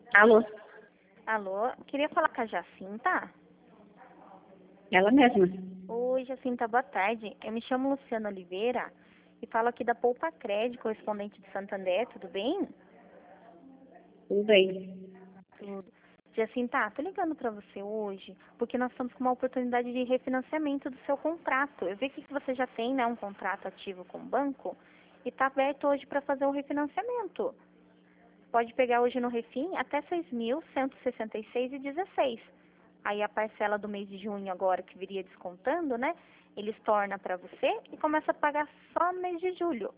Alô? Alô, queria falar com a Jacinta. Ela mesma. Oi, Jacinta, boa tarde. Eu me chamo Luciana Oliveira e falo aqui da Poupa Crédito, correspondente de Santander, tudo bem? Tudo bem. Tudo. Jacinta, tô ligando para você hoje porque nós estamos com uma oportunidade de refinanciamento do seu contrato. Eu vi que você já tem, né, um contrato ativo com o banco e está aberto hoje para fazer o refinanciamento. Pode pegar hoje no Refim até 6.166,16. Aí a parcela do mês de junho agora que viria descontando, né? Eles tornam para você e começa a pagar só no mês de julho.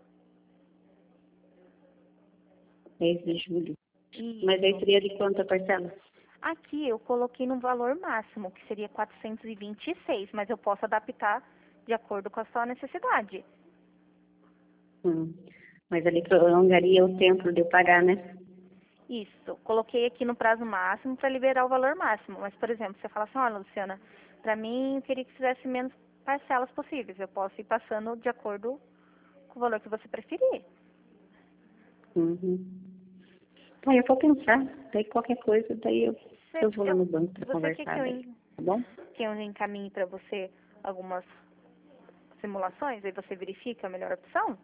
Mês de julho. Mas aí Isso. seria de quanto a parcela? Aqui eu coloquei no valor máximo, que seria 426, mas eu posso adaptar de acordo com a sua necessidade. Hum. Mas ali prolongaria o tempo de eu pagar, né? Isso, coloquei aqui no prazo máximo para liberar o valor máximo. Mas, por exemplo, você fala assim, olha, Luciana, para mim eu queria que fizesse menos parcelas possíveis. Eu posso ir passando de acordo com o valor que você preferir. Uhum. Aí eu vou pensar. Daí qualquer coisa, daí eu vou lá no banco para Você quer que conversar daí. Tá bom? que eu encaminhe para você algumas simulações? Aí você verifica a melhor opção?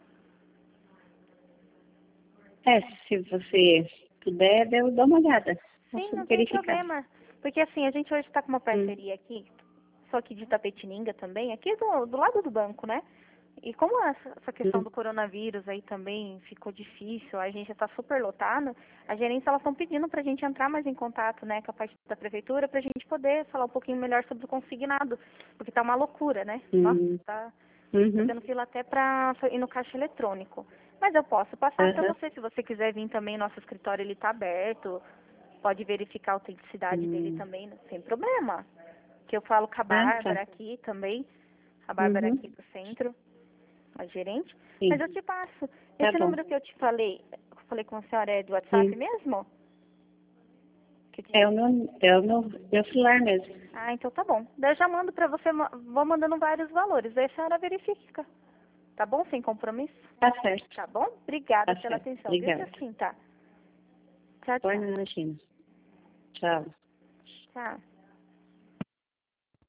É, se você puder, eu dou uma olhada. Sim, Posso não tem verificar. problema. Porque assim, a gente hoje está com uma Hum. parceria aqui, só que de Tapetininga também, aqui do lado do banco, né? E como essa questão Hum. do coronavírus aí também ficou difícil, a gente já está super lotado, a gerência elas estão pedindo para a gente entrar mais em contato, né, com a parte da prefeitura, para a gente poder falar um pouquinho melhor sobre o consignado, porque tá uma loucura, né? Nossa, Hum. tá Uhum. fazendo fila até para ir no caixa eletrônico. Mas eu posso passar para Aham. você, se você quiser vir também, nosso escritório ele tá aberto, pode verificar a autenticidade dele Hum. também, sem problema. Que eu falo com a Ah, tá. Bárbara aqui também, a Bárbara Uhum. aqui do centro, a gerente. Mas eu Sim. te passo. Tá Esse bom. número que eu falei com a senhora é do WhatsApp Hum. mesmo? Que eu É te... o meu celular mesmo. Ah, então tá bom. Daí eu já mando pra você, vou mandando vários valores. Daí a senhora verifica. Tá bom? Sem compromisso? Tá certo. Tá bom? Obrigada Tá pela certo. atenção, viu, Obrigada. Jacinta? Tchau, Põe tchau. na China. Tchau. Tchau.